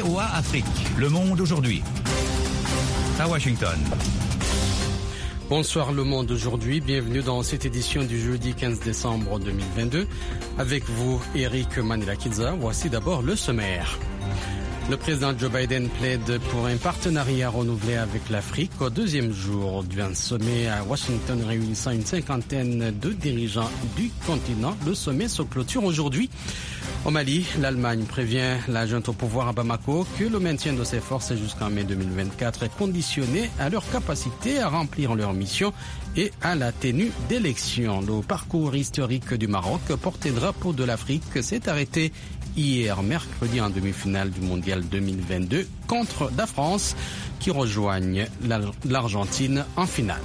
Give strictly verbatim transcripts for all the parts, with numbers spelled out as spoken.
V O A Afrique, Le Monde aujourd'hui. À Washington. Bonsoir Le Monde aujourd'hui, bienvenue dans cette édition du jeudi quinze décembre deux mille vingt-deux. Avec vous, Eric Manilakidza, voici d'abord le sommaire. Le président Joe Biden plaide pour un partenariat renouvelé avec l'Afrique au deuxième jour d'un sommet à Washington réunissant une cinquantaine de dirigeants du continent. Le sommet se clôture aujourd'hui. Au Mali, l'Allemagne prévient la junte au pouvoir à Bamako que le maintien de ses forces jusqu'en mai deux mille vingt-quatre est conditionné à leur capacité à remplir leur mission et à la tenue d'élections. Le parcours historique du Maroc, porte-drapeau de l'Afrique, s'est arrêté hier, mercredi, en demi-finale du Mondial deux mille vingt-deux contre la France qui rejoigne l'Argentine en finale.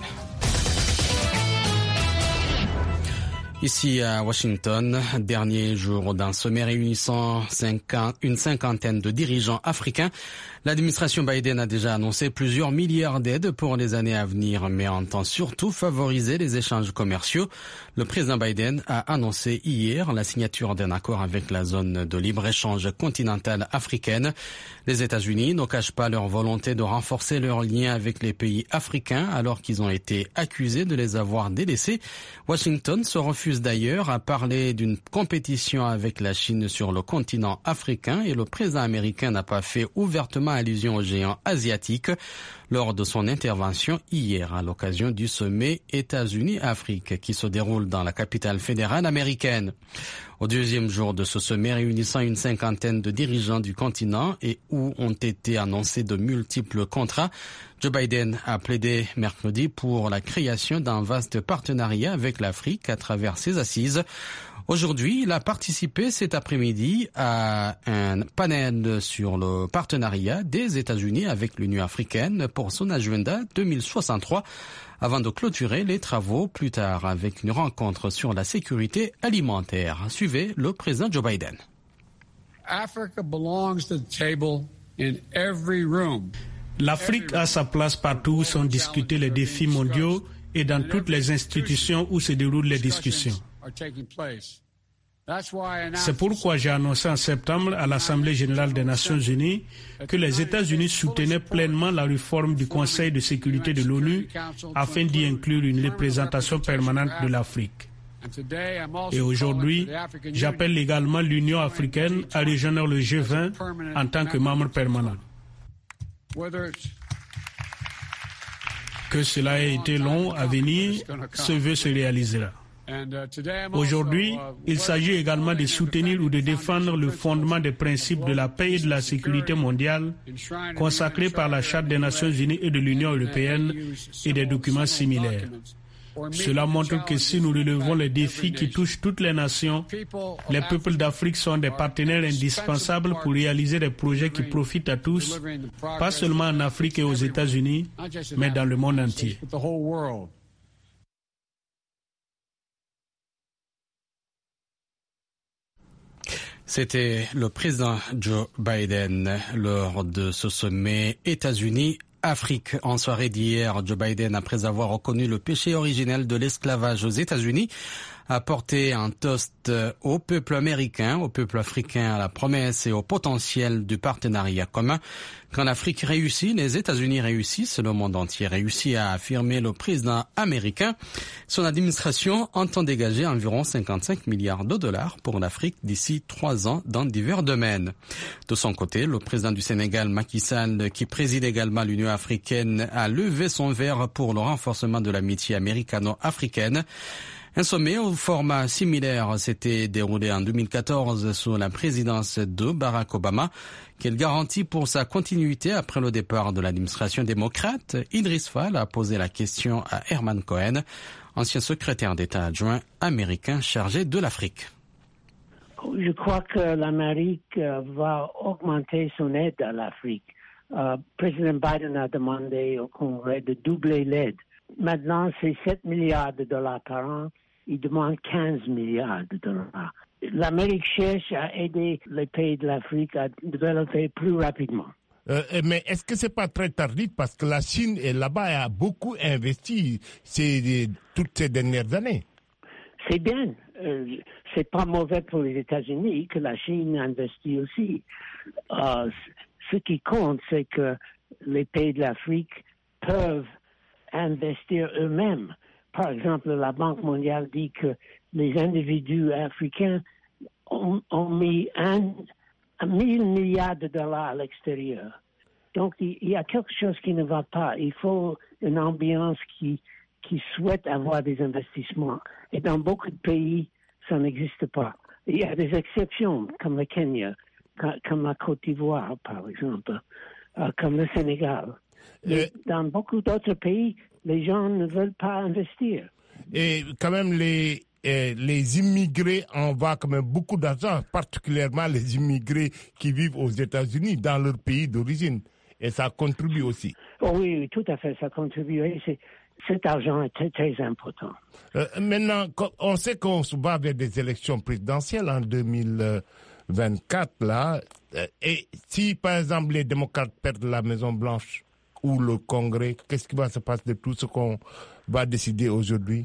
Ici à Washington, dernier jour d'un sommet réunissant une cinquantaine de dirigeants africains. L'administration Biden a déjà annoncé plusieurs milliards d'aides pour les années à venir, mais entend surtout favoriser les échanges commerciaux. Le président Biden a annoncé hier la signature d'un accord avec la zone de libre-échange continentale africaine. Les États-Unis ne cachent pas leur volonté de renforcer leurs liens avec les pays africains alors qu'ils ont été accusés de les avoir délaissés. Washington se refuse d'ailleurs à parler d'une compétition avec la Chine sur le continent africain et le président américain n'a pas fait ouvertement allusion aux géants asiatiques lors de son intervention hier à l'occasion du sommet États-Unis-Afrique qui se déroule dans la capitale fédérale américaine. Au deuxième jour de ce sommet réunissant une cinquantaine de dirigeants du continent et où ont été annoncés de multiples contrats, Joe Biden a plaidé mercredi pour la création d'un vaste partenariat avec l'Afrique à travers ses assises. Aujourd'hui, il a participé cet après-midi à un panel sur le partenariat des États-Unis avec l'Union africaine pour son agenda deux mille soixante-trois avant de clôturer les travaux plus tard avec une rencontre sur la sécurité alimentaire. Suivez le président Joe Biden. L'Afrique a sa place partout où sont discutés les défis mondiaux et dans toutes les institutions où se déroulent les discussions. C'est pourquoi j'ai annoncé en septembre à l'Assemblée générale des Nations unies que les États-Unis soutenaient pleinement la réforme du Conseil de sécurité de l'ONU afin d'y inclure une représentation permanente de l'Afrique. Et aujourd'hui, j'appelle également l'Union africaine à rejoindre le G vingt en tant que membre permanent. Que cela ait été long à venir, ce vœu se réalisera. Aujourd'hui, il s'agit également de soutenir ou de défendre le fondement des principes de la paix et de la sécurité mondiale consacrés par la Charte des Nations Unies et de l'Union européenne et des documents similaires. Cela montre que si nous relevons les défis qui touchent toutes les nations, les peuples d'Afrique sont des partenaires indispensables pour réaliser des projets qui profitent à tous, pas seulement en Afrique et aux États-Unis, mais dans le monde entier. C'était le président Joe Biden lors de ce sommet États-Unis-Afrique. En soirée d'hier, Joe Biden, après avoir reconnu le péché originel de l'esclavage aux États-Unis, a porté un toast au peuple américain, au peuple africain, à la promesse et au potentiel du partenariat commun. Quand l'Afrique réussit, les États-Unis réussissent, le monde entier réussit, a affirmé le président américain. Son administration entend dégager environ cinquante-cinq milliards de dollars pour l'Afrique d'ici trois ans dans divers domaines. De son côté, le président du Sénégal, Macky Sall, qui préside également l'Union africaine, a levé son verre pour le renforcement de l'amitié américano-africaine. Un sommet au format similaire s'était déroulé en deux mille quatorze sous la présidence de Barack Obama. Quelle garantie pour sa continuité après le départ de l'administration démocrate? Idriss Fall a posé la question à Herman Cohen, ancien secrétaire d'État adjoint américain chargé de l'Afrique. Je crois que l'Amérique va augmenter son aide à l'Afrique. Euh, président Biden a demandé au Congrès de doubler l'aide. Maintenant, c'est sept milliards de dollars par an. Il demande quinze milliards de dollars. L'Amérique cherche à aider les pays de l'Afrique à développer plus rapidement. Euh, mais est-ce que c'est pas très tardif parce que la Chine est là-bas a beaucoup investi ces, toutes ces dernières années? C'est bien. Euh, c'est pas mauvais pour les États-Unis que la Chine investit aussi. Euh, ce qui compte, c'est que les pays de l'Afrique peuvent investir eux-mêmes. Par exemple, la Banque mondiale dit que les individus africains ont, ont mis un, un mille milliards de dollars à l'extérieur. Donc, il, il y a quelque chose qui ne va pas. Il faut une ambiance qui, qui souhaite avoir des investissements. Et dans beaucoup de pays, ça n'existe pas. Il y a des exceptions, comme le Kenya, comme la Côte d'Ivoire, par exemple, euh, comme le Sénégal. Mais dans beaucoup d'autres pays, les gens ne veulent pas investir. Et quand même, les, eh, les immigrés envoient quand même beaucoup d'argent, particulièrement les immigrés qui vivent aux États-Unis, dans leur pays d'origine. Et ça contribue aussi. Oh oui, oui, tout à fait, ça contribue. Et c'est, cet argent est très, très important. Euh, maintenant, on sait qu'on se va vers des élections présidentielles en deux mille vingt-quatre, là. Et si, par exemple, les démocrates perdent la Maison-Blanche ou le Congrès, qu'est-ce qui va se passer de tout ce qu'on va décider aujourd'hui?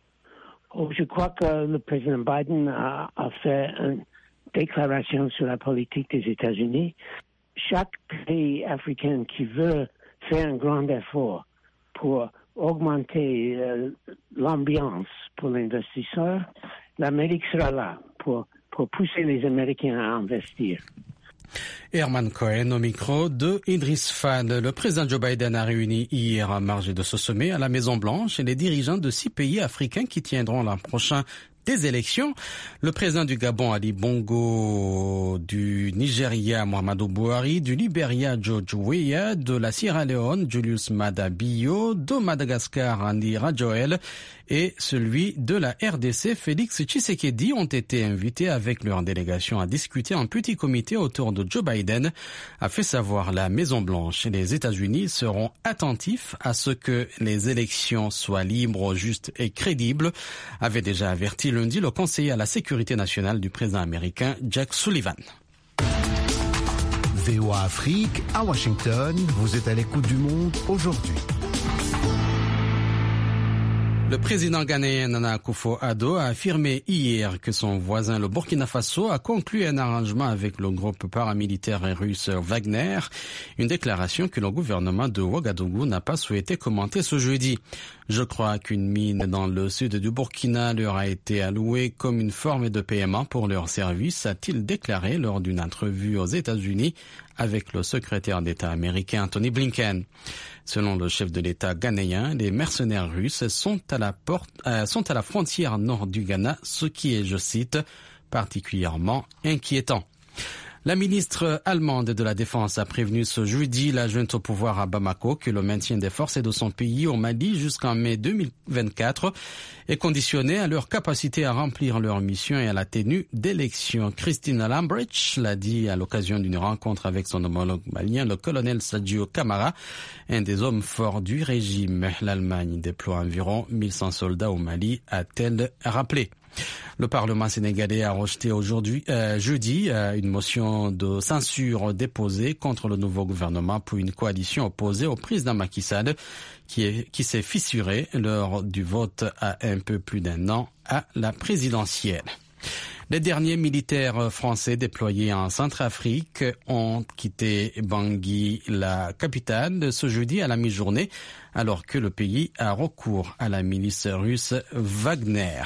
Oh, je crois que le président Biden a, a fait une déclaration sur la politique des États-Unis. Chaque pays africain qui veut faire un grand effort pour augmenter euh, l'ambiance pour l'investisseur, l'Amérique sera là pour, pour pousser les Américains à investir. Herman Cohen au micro de Idriss Fad. Le président Joe Biden a réuni hier à marge de ce sommet à la Maison-Blanche et les dirigeants de six pays africains qui tiendront l'an prochain des élections. Le président du Gabon, Ali Bongo, du Nigeria, Muhammadu Buhari, du Libéria, George Weah, de la Sierra Leone, Julius Maada Bio, de Madagascar, Andy Rajoel, et celui de la R D C, Félix Tshisekedi, ont été invités avec leur délégation à discuter en petit comité autour de Joe Biden, a fait savoir la Maison-Blanche. Les États-Unis seront attentifs à ce que les élections soient libres, justes et crédibles, avait déjà averti lundi le conseiller à la sécurité nationale du président américain Jack Sullivan. V O A Afrique, à Washington, vous êtes à l'écoute du monde aujourd'hui. Le président ghanéen Nana Akufo-Addo a affirmé hier que son voisin, le Burkina Faso, a conclu un arrangement avec le groupe paramilitaire russe Wagner, une déclaration que le gouvernement de Ouagadougou n'a pas souhaité commenter ce jeudi. Je crois qu'une mine dans le sud du Burkina leur a été allouée comme une forme de paiement pour leur service, a-t-il déclaré lors d'une entrevue aux États-Unis avec le secrétaire d'État américain Tony Blinken. Selon le chef de l'État ghanéen, les mercenaires russes sont à la porte, euh, sont à la frontière nord du Ghana, ce qui est, je cite, particulièrement inquiétant. La ministre allemande de la Défense a prévenu ce jeudi la junte au pouvoir à Bamako que le maintien des forces de son pays au Mali jusqu'en mai deux mille vingt-quatre est conditionné à leur capacité à remplir leur mission et à la tenue d'élections. Christine Lambrecht l'a dit à l'occasion d'une rencontre avec son homologue malien, le colonel Sadio Camara, un des hommes forts du régime. L'Allemagne déploie environ mille cent soldats au Mali, a-t-elle rappelé. Le Parlement sénégalais a rejeté aujourd'hui, euh, jeudi, euh, une motion de censure déposée contre le nouveau gouvernement pour une coalition opposée au président Macky Sall, qui, est, qui s'est fissurée lors du vote à un peu plus d'un an à la présidentielle. Les derniers militaires français déployés en Centrafrique ont quitté Bangui, la capitale, ce jeudi à la mi-journée, alors que le pays a recours à la milice russe Wagner.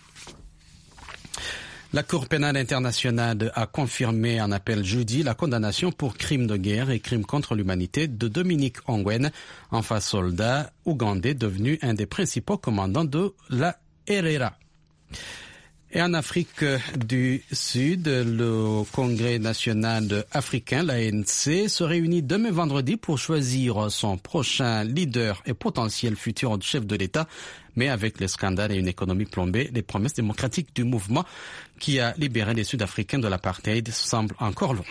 La Cour pénale internationale a confirmé en appel jeudi la condamnation pour crimes de guerre et crimes contre l'humanité de Dominique Ongwen, ancien soldat ougandais devenu un des principaux commandants de la R R A. Et en Afrique du Sud, le Congrès national africain, l'A N C, se réunit demain vendredi pour choisir son prochain leader et potentiel futur chef de l'État. Mais avec les scandales et une économie plombée, les promesses démocratiques du mouvement qui a libéré les Sud-Africains de l'apartheid semblent encore loin.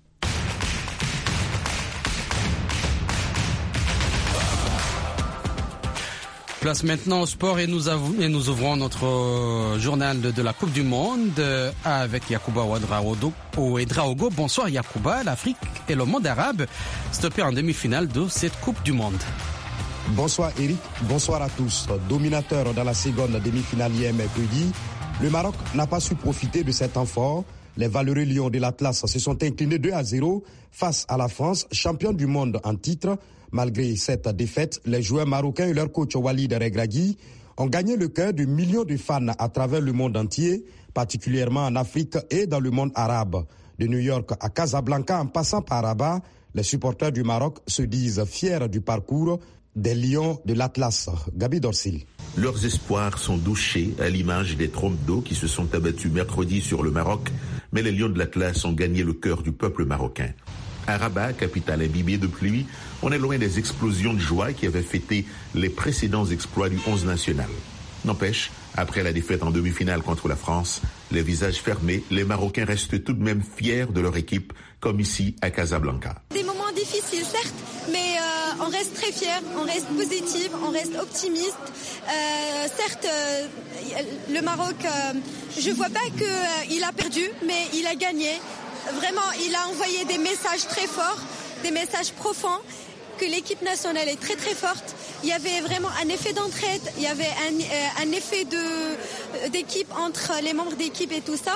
Place maintenant au sport et nous, avou- et nous ouvrons notre euh, journal de, de la Coupe du Monde euh, avec Yacouba Ouedraogo. Bonsoir Yacouba, l'Afrique et le monde arabe stoppés en demi-finale de cette Coupe du Monde. Bonsoir Eric, bonsoir à tous. Dominateur dans la seconde demi-finale hier mercredi, le Maroc n'a pas su profiter de cet temps fort Les valeureux Lions de l'Atlas se sont inclinés deux à zéro face à la France, championne du monde en titre. Malgré cette défaite, les joueurs marocains et leur coach Walid Regragui ont gagné le cœur de millions de fans à travers le monde entier, particulièrement en Afrique et dans le monde arabe. De New York à Casablanca en passant par Rabat, les supporters du Maroc se disent fiers du parcours des Lions de l'Atlas. Gabi Dorsil. Leurs espoirs sont douchés à l'image des trompes d'eau qui se sont abattues mercredi sur le Maroc, mais les Lions de l'Atlas ont gagné le cœur du peuple marocain. À Rabat, capitale imbibée de pluie, on est loin des explosions de joie qui avaient fêté les précédents exploits du onze national. N'empêche, après la défaite en demi-finale contre la France, les visages fermés, les Marocains restent tout de même fiers de leur équipe, comme ici à Casablanca. Des moments difficiles, certes, mais euh, on reste très fiers, on reste positif, on reste optimiste. Euh, certes, euh, le Maroc, euh, je ne vois pas qu'il euh, a perdu, mais il a gagné. Vraiment, il a envoyé des messages très forts, des messages profonds, que l'équipe nationale est très très forte. Il y avait vraiment un effet d'entraide, il y avait un, euh, un effet de, d'équipe entre les membres d'équipe et tout ça.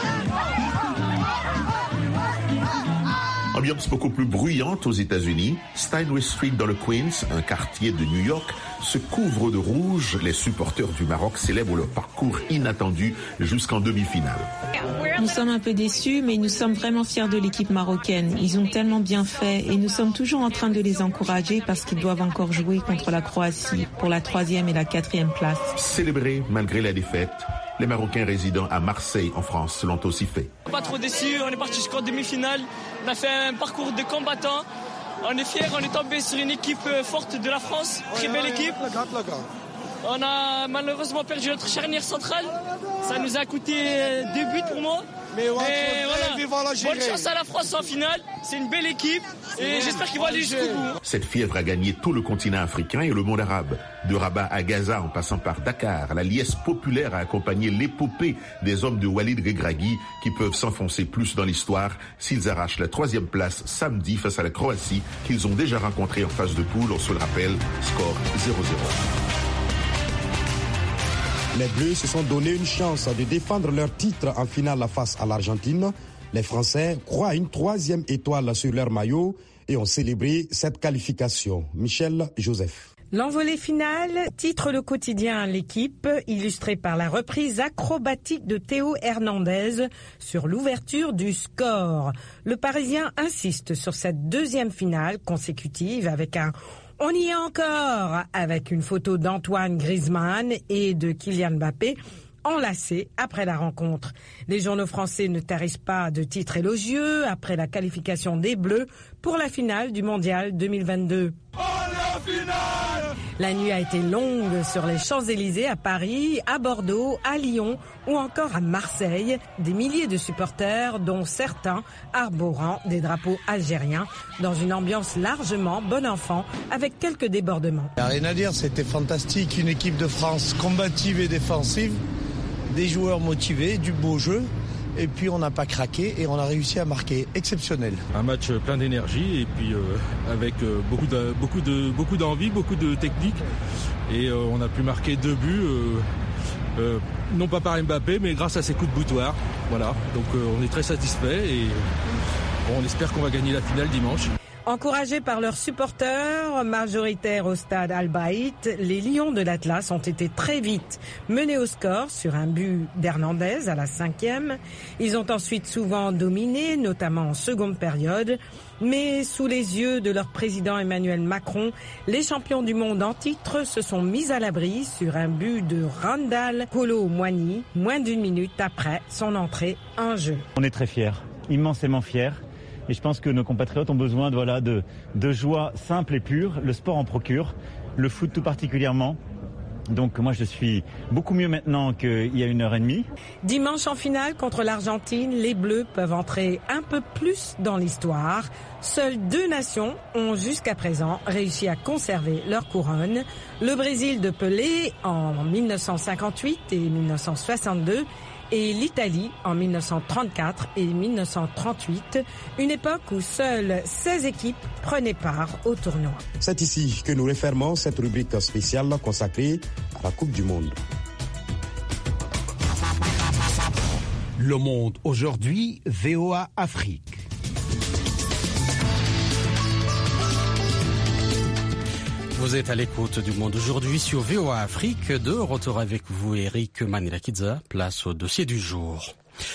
Ambiance beaucoup plus bruyante aux États-Unis. Steinway Street dans le Queens, un quartier de New York, se couvre de rouge. Les supporters du Maroc célèbrent leur parcours inattendu jusqu'en demi-finale. Nous sommes un peu déçus, mais nous sommes vraiment fiers de l'équipe marocaine. Ils ont tellement bien fait et nous sommes toujours en train de les encourager parce qu'ils doivent encore jouer contre la Croatie pour la troisième et la quatrième place. Célébrer malgré la défaite, les Marocains résidant à Marseille en France l'ont aussi fait. Pas trop déçus, on est parti jusqu'en demi-finale. On a fait un parcours de combattants. On est fiers, on est tombé sur une équipe forte de la France, très belle équipe. On a malheureusement perdu notre charnière centrale. Ça nous a coûté deux buts pour moi. Mais, mais voilà, bonne chance à la France en finale. C'est une belle équipe et j'espère qu'ils vont aller jusqu'au bout. Cette fièvre a gagné tout le continent africain et le monde arabe. De Rabat à Gaza en passant par Dakar, la liesse populaire a accompagné l'épopée des hommes de Walid Regragui qui peuvent s'enfoncer plus dans l'histoire s'ils arrachent la troisième place samedi face à la Croatie qu'ils ont déjà rencontrée en phase de poule. On se le rappelle, score zéro zéro. Les Bleus se sont donné une chance de défendre leur titre en finale face à l'Argentine. Les Français croient à une troisième étoile sur leur maillot et ont célébré cette qualification. Michel Joseph. L'envolée finale titre le quotidien L'équipe, illustré par la reprise acrobatique de Théo Hernandez sur l'ouverture du score. Le Parisien insiste sur cette deuxième finale consécutive avec un « on y est encore » avec une photo d'Antoine Griezmann et de Kylian Mbappé enlacés après la rencontre. Les journaux français ne tarissent pas de titres élogieux après la qualification des Bleus pour la finale du Mondial deux mille vingt-deux. La nuit a été longue sur les Champs-Élysées, à Paris, à Bordeaux, à Lyon ou encore à Marseille. Des milliers de supporters, dont certains arborant des drapeaux algériens, dans une ambiance largement bon enfant, avec quelques débordements. Il n'y a rien à dire, c'était fantastique. Une équipe de France combative et défensive, des joueurs motivés, du beau jeu. Et puis on n'a pas craqué et on a réussi à marquer. Exceptionnel. Un match plein d'énergie et puis euh, avec euh, beaucoup, de, beaucoup, de, beaucoup d'envie, beaucoup de technique. Et euh, on a pu marquer deux buts, euh, euh, non pas par Mbappé, mais grâce à ses coups de boutoir. Voilà, donc euh, on est très satisfait et bon, on espère qu'on va gagner la finale dimanche. Encouragés par leurs supporters majoritaires au stade Al-Baït, les Lions de l'Atlas ont été très vite menés au score sur un but d'Hernandez à la cinquième. Ils ont ensuite souvent dominé, notamment en seconde période. Mais sous les yeux de leur président Emmanuel Macron, les champions du monde en titre se sont mis à l'abri sur un but de Randal Kolo Muani, moins d'une minute après son entrée en jeu. On est très fiers, immensément fiers. Et je pense que nos compatriotes ont besoin de, voilà, de, de joie simple et pure. Le sport en procure, le foot tout particulièrement. Donc moi je suis beaucoup mieux maintenant qu'il y a une heure et demie. Dimanche en finale contre l'Argentine, les Bleus peuvent entrer un peu plus dans l'histoire. Seules deux nations ont jusqu'à présent réussi à conserver leur couronne. Le Brésil de Pelé en mille neuf cent cinquante-huit et mille neuf cent soixante-deux et l'Italie en mille neuf cent trente-quatre et mille neuf cent trente-huit, une époque où seules seize équipes prenaient part au tournoi. C'est ici que nous refermons cette rubrique spéciale consacrée à la Coupe du Monde. Le Monde aujourd'hui, V O A Afrique. Vous êtes à l'écoute du Monde aujourd'hui sur V O A Afrique. De retour avec vous, Eric Manilakidza. Place au dossier du jour.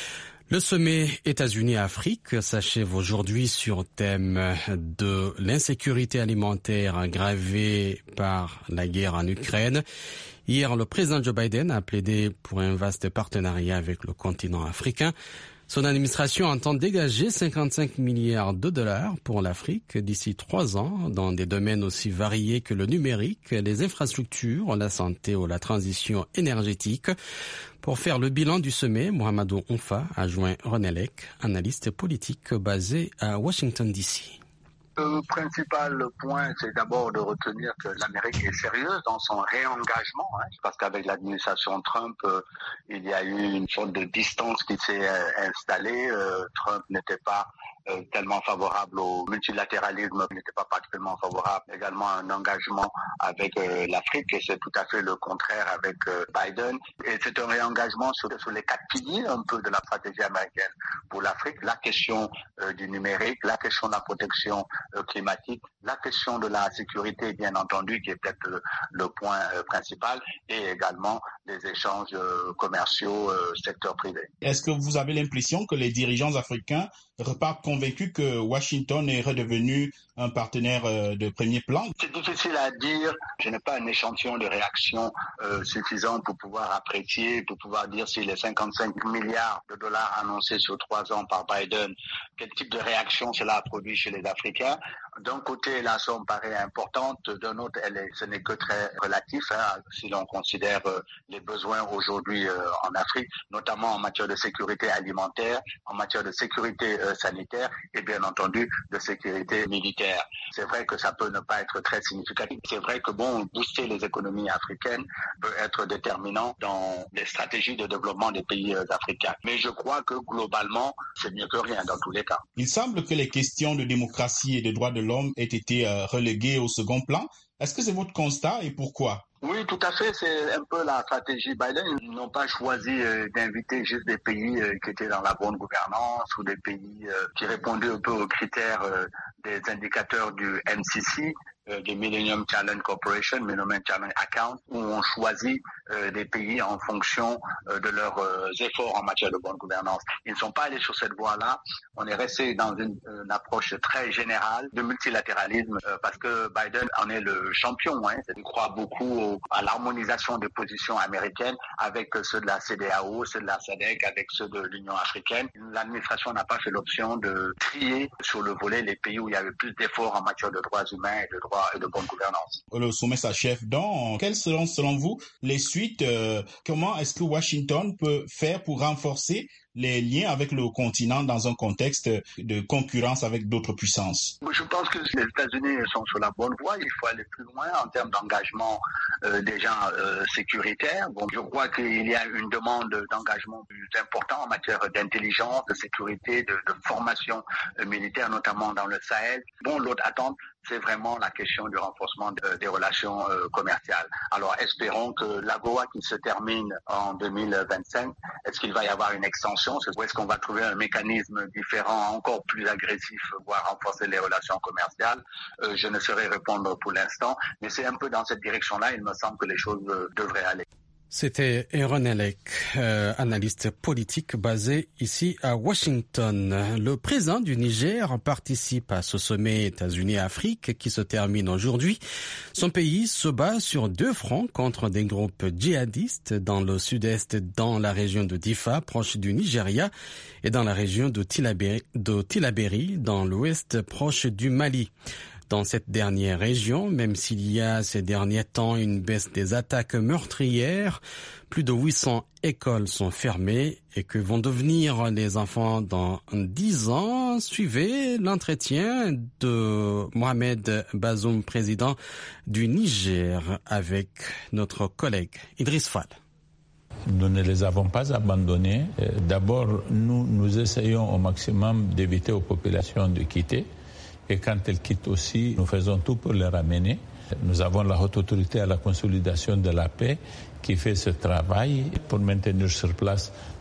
Le sommet États-Unis-Afrique s'achève aujourd'hui sur thème de l'insécurité alimentaire aggravée par la guerre en Ukraine. Hier, le président Joe Biden a plaidé pour un vaste partenariat avec le continent africain. Son administration entend dégager cinquante-cinq milliards de dollars pour l'Afrique d'ici trois ans dans des domaines aussi variés que le numérique, les infrastructures, la santé ou la transition énergétique. Pour faire le bilan du sommet, Mohamedou Onfa a joint René Lec, analyste politique basé à Washington D C. Le principal point, c'est d'abord de retenir que l'Amérique est sérieuse dans son réengagement, hein, parce qu'avec l'administration Trump, euh, il y a eu une sorte de distance qui s'est euh, installée. Euh, Trump n'était pas euh, tellement favorable au multilatéralisme, n'était pas particulièrement favorable également à un engagement avec euh, l'Afrique, et c'est tout à fait le contraire avec euh, Biden. Et c'est un réengagement sur, sur les quatre piliers un peu de la stratégie américaine pour l'Afrique, la question euh, du numérique, la question de la protection climatique, la question de la sécurité, bien entendu, qui est peut-être le, le point euh, principal, et également les échanges euh, commerciaux euh, secteur privé. Est-ce que vous avez l'impression que les dirigeants africains repartent convaincus que Washington est redevenu un partenaire euh, de premier plan? C'est difficile à dire. Je n'ai pas un échantillon de réaction euh, suffisant pour pouvoir apprécier, pour pouvoir dire si les cinquante-cinq milliards de dollars annoncés sur trois ans par Biden, quel type de réaction cela a produit chez les Africains. D'un côté, la somme paraît importante, d'un autre, elle est, ce n'est que très relatif, hein, si l'on considère euh, les besoins aujourd'hui euh, en Afrique, notamment en matière de sécurité alimentaire, en matière de sécurité euh, sanitaire et bien entendu de sécurité militaire. C'est vrai que ça peut ne pas être très significatif. C'est vrai que bon, booster les économies africaines peut être déterminant dans les stratégies de développement des pays euh, africains. Mais je crois que globalement, c'est mieux que rien dans tous les cas. Il semble que les questions de démocratie et de droits de l'homme aient été euh, reléguées au second plan. Est-ce que c'est votre constat et pourquoi? Oui, tout à fait. C'est un peu la stratégie Biden. Ils n'ont pas choisi euh, d'inviter juste des pays euh, qui étaient dans la bonne gouvernance ou des pays euh, qui répondaient un peu aux critères euh, des indicateurs du M C C, euh, du Millennium Challenge Corporation, Millennium Challenge Account, où on choisit euh, des pays en fonction euh, de leurs euh, efforts en matière de bonne gouvernance. Ils ne sont pas allés sur cette voie-là. On est resté dans une, une approche très générale de multilatéralisme euh, parce que Biden en est le champion. Hein. Il croit beaucoup au, à l'harmonisation des positions américaines avec ceux de la C D A O, ceux de la S A D C, avec ceux de l'Union africaine. L'administration n'a pas fait l'option de trier sur le volet les pays où il y avait plus d'efforts en matière de droits humains et de droits et de bonne gouvernance. Le sommet s'achève donc. Quelles seront selon vous les suites? euh, Comment est-ce que Washington peut faire pour renforcer les liens avec le continent dans un contexte de concurrence avec d'autres puissances? Je pense que les États-Unis sont sur la bonne voie. Il faut aller plus loin en termes d'engagement euh, déjà euh, sécuritaire. Bon, je crois qu'il y a une demande d'engagement plus important en matière d'intelligence, de sécurité, de, de formation euh, militaire, notamment dans le Sahel. Bon, l'autre attente, c'est vraiment la question du renforcement de, des relations euh, commerciales. Alors, espérons que l'AGOA qui se termine en deux mille vingt-cinq, est-ce qu'il va y avoir une extension? Ou est-ce qu'on va trouver un mécanisme différent, encore plus agressif, voire renforcer les relations commerciales? euh, Je ne saurais répondre pour l'instant, mais c'est un peu dans cette direction-là, il me semble que les choses euh, devraient aller. C'était René Lec, euh, analyste politique basé ici à Washington. Le président du Niger participe à ce sommet États-Unis-Afrique qui se termine aujourd'hui. Son pays se bat sur deux fronts contre des groupes djihadistes dans le sud-est, dans la région de Difa, proche du Nigeria, et dans la région de Tillabéri, de Tillabéri dans l'ouest, proche du Mali. Dans cette dernière région, même s'il y a ces derniers temps une baisse des attaques meurtrières, plus de huit cents écoles sont fermées et que vont devenir les enfants dans dix ans. Suivez l'entretien de Mohamed Bazoum, président du Niger, avec notre collègue Idriss Fall. Nous ne les avons pas abandonnés. D'abord, nous, nous essayons au maximum d'éviter aux populations de quitter. Et quand elles quittent aussi, nous faisons tout pour les ramener. Nous avons la haute autorité à la consolidation de la paix qui fait ce travail pour maintenir sur place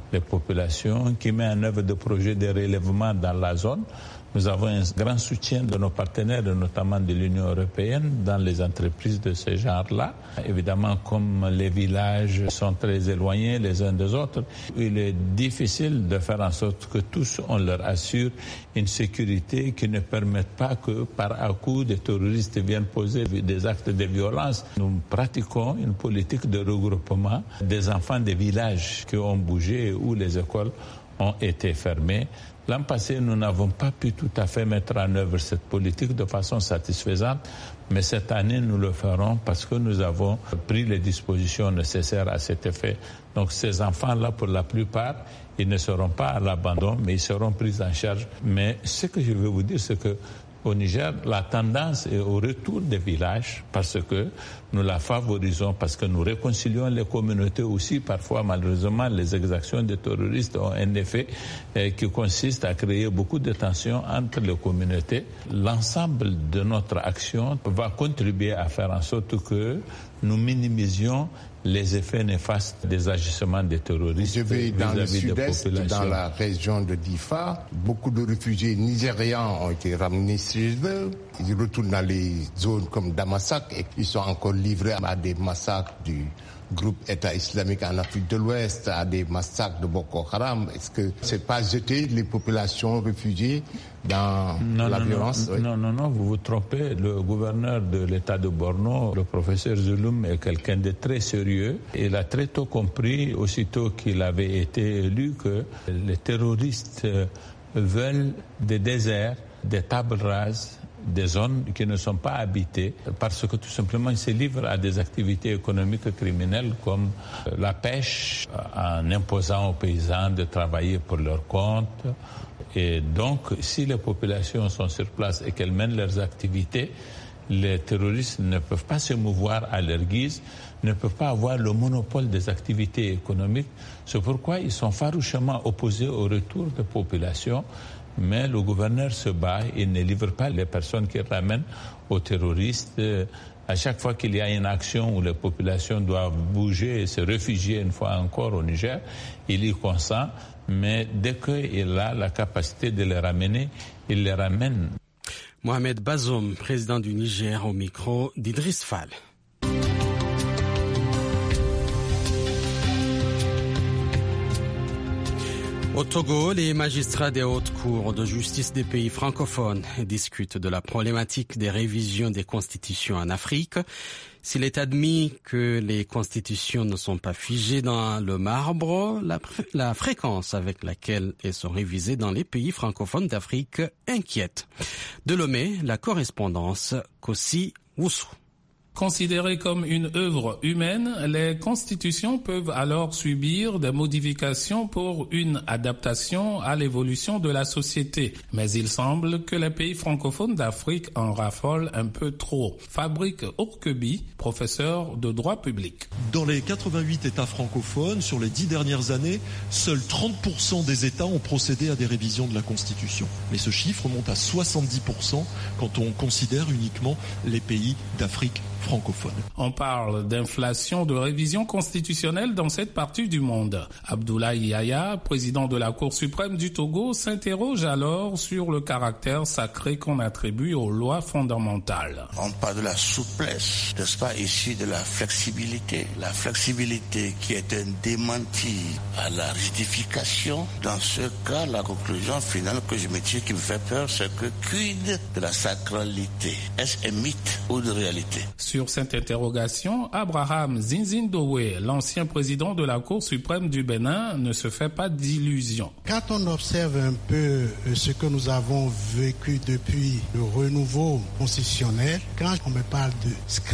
les populations, qui met en œuvre des projets de relèvement dans la zone. Nous avons un grand soutien de nos partenaires, notamment de l'Union européenne, dans les entreprises de ce genre-là. Évidemment, comme les villages sont très éloignés les uns des autres, il est difficile de faire en sorte que tous, on leur assure une sécurité qui ne permette pas que, par à-coup, des terroristes viennent poser des actes de violence. Nous pratiquons une politique de regroupement des enfants des villages qui ont bougé, où les écoles ont été fermées. L'an passé, nous n'avons pas pu tout à fait mettre en œuvre cette politique de façon satisfaisante, mais cette année, nous le ferons parce que nous avons pris les dispositions nécessaires à cet effet. Donc ces enfants-là, pour la plupart, ils ne seront pas à l'abandon, mais ils seront pris en charge. Mais ce que je veux vous dire, c'est que au Niger, la tendance est au retour des villages parce que nous la favorisons, parce que nous réconcilions les communautés aussi. Parfois, malheureusement, les exactions des terroristes ont un effet eh, qui consiste à créer beaucoup de tensions entre les communautés. L'ensemble de notre action va contribuer à faire en sorte que nous minimisions les effets néfastes des agissements des terroristes. Je vais dans le sud-est, dans la région de Difa. Beaucoup de réfugiés nigérians ont été ramenés chez eux. Ils retournent dans les zones comme Damasak et ils sont encore livrés à des massacres du groupe État islamique en Afrique de l'Ouest, à des massacres de Boko Haram. Est-ce que c'est pas jeter les populations réfugiées dans non, la non, violence? Non, oui. non, non, non, vous vous trompez. Le gouverneur de l'État de Borno, le professeur Zulum, est quelqu'un de très sérieux. Il a très tôt compris, aussitôt qu'il avait été élu, que les terroristes veulent des déserts, des tables rases, des zones qui ne sont pas habitées parce que tout simplement ils se livrent à des activités économiques criminelles comme la pêche en imposant aux paysans de travailler pour leur compte. Et donc si les populations sont sur place et qu'elles mènent leurs activités, les terroristes ne peuvent pas se mouvoir à leur guise, ne peuvent pas avoir le monopole des activités économiques. C'est pourquoi ils sont farouchement opposés au retour des populations. Mais le gouverneur se bat et ne livre pas les personnes qui ramènent aux terroristes. À chaque fois qu'il y a une action où les populations doivent bouger et se réfugier une fois encore au Niger, il y consent. Mais dès qu'il a la capacité de les ramener, il les ramène. Mohamed Bazoum, président du Niger, au micro d'Idriss Fall. Au Togo, les magistrats des hautes cours de justice des pays francophones discutent de la problématique des révisions des constitutions en Afrique. S'il est admis que les constitutions ne sont pas figées dans le marbre, la, la fréquence avec laquelle elles sont révisées dans les pays francophones d'Afrique inquiète. De Lomé, la correspondance Kossi Woussou. Considérées comme une œuvre humaine, les constitutions peuvent alors subir des modifications pour une adaptation à l'évolution de la société. Mais il semble que les pays francophones d'Afrique en raffolent un peu trop. Fabrique Ourkebi, professeur de droit public. Dans les quatre-vingt-huit États francophones, sur les dix dernières années, seuls trente pour cent des États ont procédé à des révisions de la Constitution. Mais ce chiffre monte à soixante-dix pour cent quand on considère uniquement les pays d'Afrique francophone. On parle d'inflation de révision constitutionnelle dans cette partie du monde. Abdoulaye Yaya, président de la Cour suprême du Togo, s'interroge alors sur le caractère sacré qu'on attribue aux lois fondamentales. On parle de la souplesse, n'est-ce pas, ici de la flexibilité. La flexibilité qui est un démenti à la rigidification. Dans ce cas, la conclusion finale que je me tire qui me fait peur, c'est que quid de la sacralité? Est-ce un mythe ou de réalité? Sur cette interrogation, Abraham Zinzindowe, l'ancien président de la Cour suprême du Bénin, ne se fait pas d'illusions. Quand on observe un peu ce que nous avons vécu depuis le renouveau constitutionnel, quand on me parle de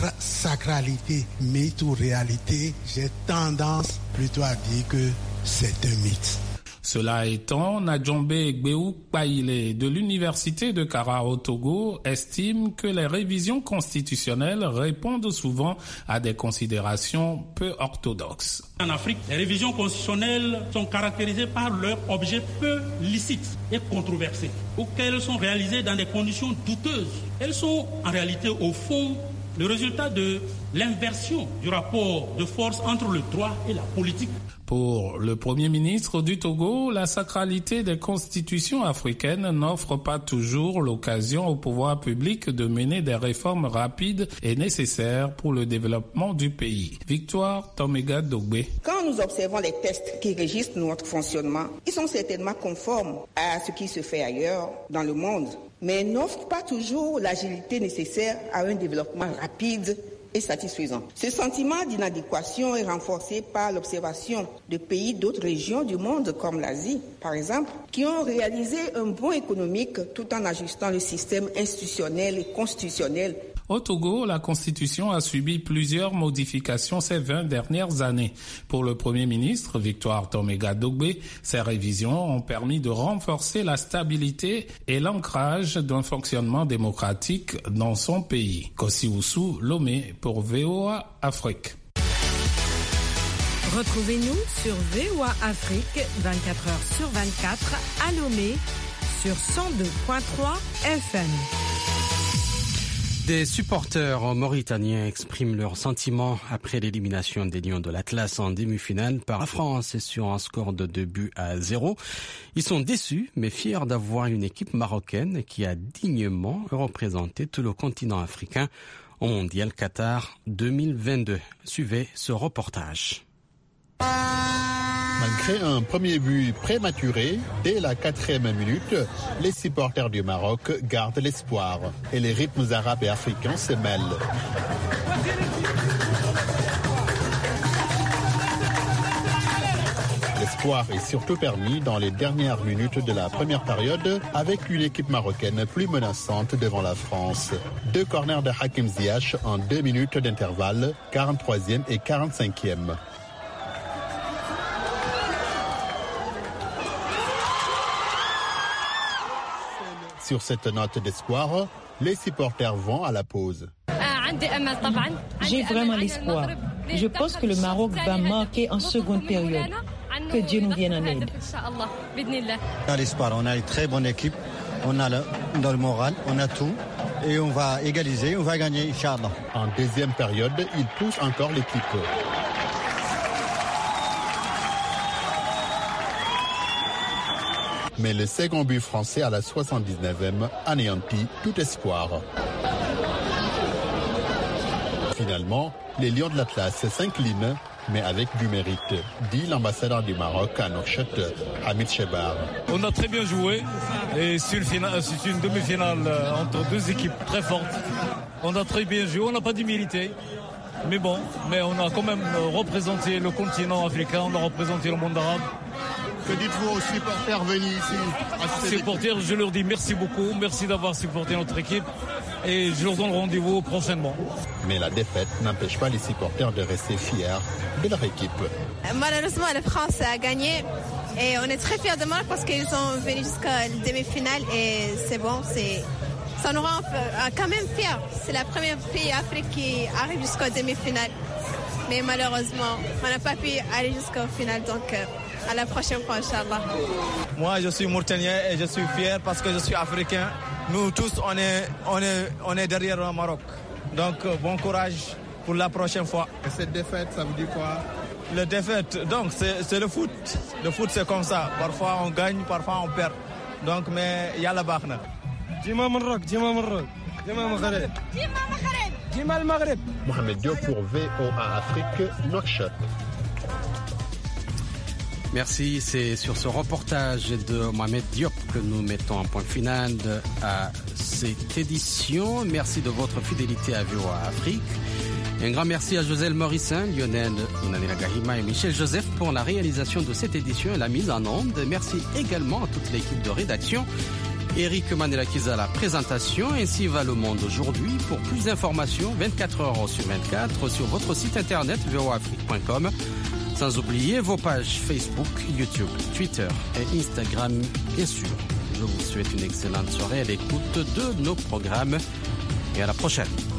sacralité, mythe ou réalité, j'ai tendance plutôt à dire que c'est un mythe. Cela étant, Nadjombe Gbeou Kpaïlé de l'Université de Kara au Togo estime que les révisions constitutionnelles répondent souvent à des considérations peu orthodoxes. En Afrique, les révisions constitutionnelles sont caractérisées par leur objet peu licite et controversé, ou qu'elles sont réalisées dans des conditions douteuses. Elles sont en réalité, au fond, le résultat de l'inversion du rapport de force entre le droit et la politique. Pour le Premier ministre du Togo, la sacralité des constitutions africaines n'offre pas toujours l'occasion au pouvoir public de mener des réformes rapides et nécessaires pour le développement du pays. Victoire Toméga Dogbe. Quand nous observons les tests qui régissent notre fonctionnement, ils sont certainement conformes à ce qui se fait ailleurs dans le monde, mais n'offrent pas toujours l'agilité nécessaire à un développement rapide et satisfaisant. Ce sentiment d'inadéquation est renforcé par l'observation de pays d'autres régions du monde, comme l'Asie, par exemple, qui ont réalisé un bond économique tout en ajustant le système institutionnel et constitutionnel. Au Togo, la Constitution a subi plusieurs modifications ces vingt dernières années. Pour le Premier ministre, Victoire Toméga Dogbe, ces révisions ont permis de renforcer la stabilité et l'ancrage d'un fonctionnement démocratique dans son pays. Kosioussou Lomé pour V O A Afrique. Retrouvez-nous sur V O A Afrique vingt-quatre heures sur vingt-quatre à Lomé sur cent deux virgule trois F M. Des supporters mauritaniens expriment leurs sentiments après l'élimination des Lions de l'Atlas en demi-finale par la France et sur un score de deux buts à zéro. Ils sont déçus mais fiers d'avoir une équipe marocaine qui a dignement représenté tout le continent africain au Mondial Qatar deux mille vingt-deux. Suivez ce reportage. Malgré un premier but prématuré, dès la quatrième minute, les supporters du Maroc gardent l'espoir et les rythmes arabes et africains se mêlent. L'espoir est surtout permis dans les dernières minutes de la première période avec une équipe marocaine plus menaçante devant la France. Deux corners de Hakim Ziyech en deux minutes d'intervalle, quarante-troisième et quarante-cinquième. Sur cette note d'espoir, les supporters vont à la pause. J'ai vraiment l'espoir. Je pense que le Maroc va marquer en seconde période. Que Dieu nous vienne en aide. On a l'espoir, on a une très bonne équipe, on a le, dans le moral, on a tout et on va égaliser, on va gagner, Inch'Allah. En deuxième période, il pousse encore l'équipe. Mais le second but français à la soixante-dix-neuvième anéantit tout espoir. Finalement, les Lions de l'Atlas s'inclinent, mais avec du mérite, dit l'ambassadeur du Maroc à Nouakchott, Hamid Chebar. On a très bien joué et c'est une, finale, c'est une demi-finale entre deux équipes très fortes. On a très bien joué, on n'a pas démérité. Mais bon, mais on a quand même représenté le continent africain, on a représenté le monde arabe. Que dites-vous aux supporters venus ici? Supporters, je leur dis merci beaucoup, merci d'avoir supporté notre équipe et je leur donne rendez-vous prochainement. Mais la défaite n'empêche pas les supporters de rester fiers de leur équipe. Malheureusement, la France a gagné et on est très fiers de Maroc parce qu'ils sont venus jusqu'à la demi-finale et c'est bon, c'est... ça nous rend quand même fiers. C'est la première pays africain qui arrive jusqu'à la demi-finale. Mais malheureusement, on n'a pas pu aller jusqu'au final, donc... à la prochaine fois, Inch'Allah. Moi, je suis Mauritanien et je suis fier parce que je suis africain. Nous tous, on est, on est, on est derrière le Maroc. Donc, bon courage pour la prochaine fois. Et cette défaite, ça vous dit quoi? La défaite, donc, c'est, c'est le foot. Le foot, c'est comme ça. Parfois, on gagne, parfois, on perd. Donc, mais il y a la barre. Dima Maroc, Dima Maroc, Dima Maghreb. Dima Maghreb. Dima le Maghreb. Mohamed Diop pour V O A Afrique, Nouakchott. Merci, c'est sur ce reportage de Mohamed Diop que nous mettons un point final à cette édition. Merci de votre fidélité à V O A Afrique. Un grand merci à Joselle Morissin, Lionel Ounanela Gahima et Michel Joseph pour la réalisation de cette édition et la mise en onde. Merci également à toute l'équipe de rédaction. Eric Manelakiza à la présentation. Ainsi va le monde aujourd'hui. Pour plus d'informations, vingt-quatre heures sur vingt-quatre sur votre site internet v o a afrique point com. Sans oublier vos pages Facebook, YouTube, Twitter et Instagram, bien sûr. Je vous souhaite une excellente soirée à l'écoute de nos programmes et à la prochaine.